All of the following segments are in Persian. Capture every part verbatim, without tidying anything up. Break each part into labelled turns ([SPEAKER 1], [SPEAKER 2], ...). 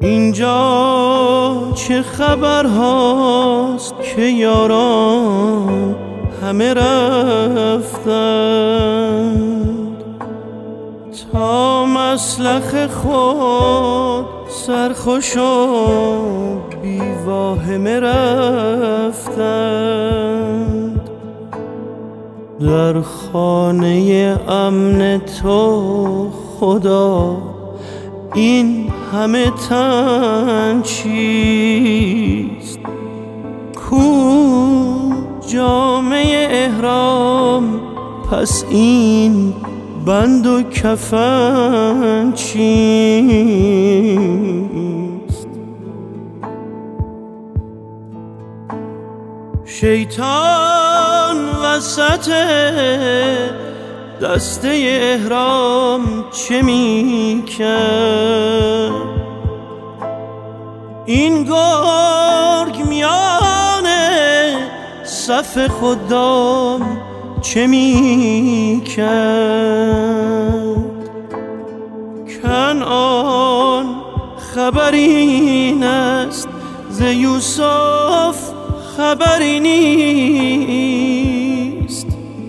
[SPEAKER 1] اینجا چه خبر هاست که یاران همه رفتند، تا مسلخ خود سرخوش و بی واهمه رفتند. در خانه امن تو خدا این همه تن چیست؟ کو جامه احرام، پس این بند و کفن چیست؟ شیطان وسط دسته احرام چه می کرد؟ این گرگ میان صف خدام چه می کرد؟ کنعان خبری است ز یوسف خبری نیست،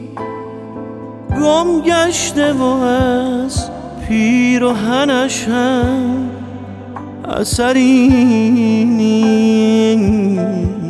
[SPEAKER 1] گم گشته و از پیرهنش هم اثری نیست.